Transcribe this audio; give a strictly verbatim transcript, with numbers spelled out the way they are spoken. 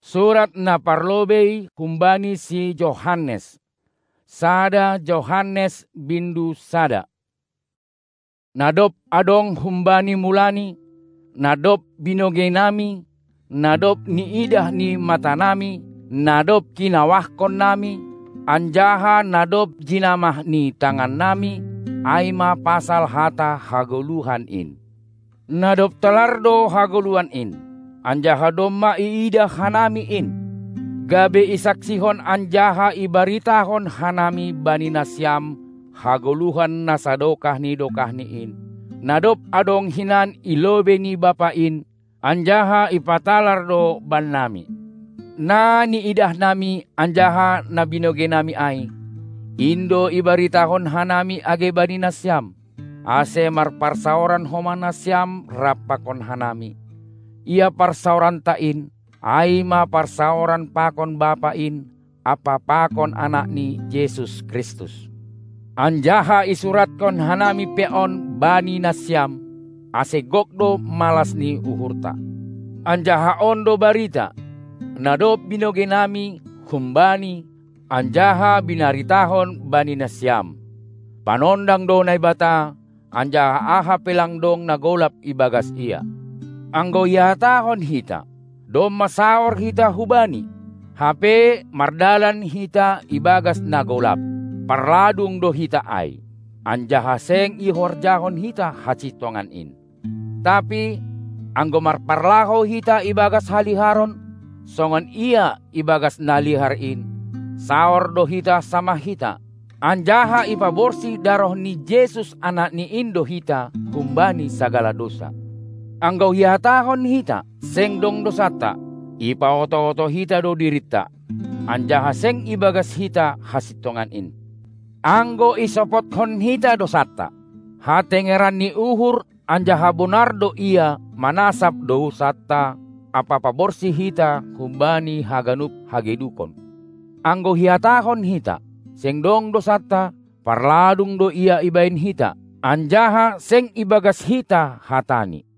Surat na parlobei kumbani si Johannes. Sada Johannes bindu sada. Nadop adong humbani mulani, nadop binoge nami, nadop ni idah ni mata nami, nadop kinawahkon nami, anjaha nadop jinamah ni tangan nami, aima pasal hata hagoluhan in. Nadop telardo hagoluhan in, anjaha domma iidah hanami in, gabe isaksihon anjaha ibaritahon hanami bani nasyam, hagoluhan nasadokah ni dokah ni in. Nadop adong hinan ilobe ni bapain, anjaha ipatalardo ban nami. Na ni idah nami anjaha nabinoge nami ay, indo ibaritahon hanami age bani nasyam, ase marparsaoran homa nasyam rapakon hanami. Ia parsauran tain, ay ma parsauran pakon bapain, apa pakon anak ni Yesus Kristus. Anjaha isuratkon hanami peon bani nasyam, ase gokdo malas ni uhurta. Anjaha ondo barita, nadop binoge nami humbani, anjaha binaritahon bani nasyam. Panondang do na ibata, anjaha aha pelang dong nagolap ibagas ia. Anggo ihatahon hita, do masaor hita hubani, hape mardalan hita ibagas nagolap, parladung do hita ay, anjaha seng ihorjahon hita hacitongan in. Tapi, anggo marparlaho hita ibagas haliharon, songon ia ibagas nalihar in, saor do hita sama hita, anjaha ipaborsi daroh ni Yesus anak ni indo hita, kumbani sagala dosa. Anggo hihatahon hita, seng dong dosata, ipa oto-oto hita do dirita, anjaha seng ibagas hita hasitongan in. Anggo isopothon hita dosata, hatengeran ni uhur, anjaha bonardo ia manasap dosata, apa paborsi hita humbani haganup hagedukon. Anggo hihatahon hita, seng dong dosata, parladung do ia ibain hita, anjaha seng ibagas hita hatani.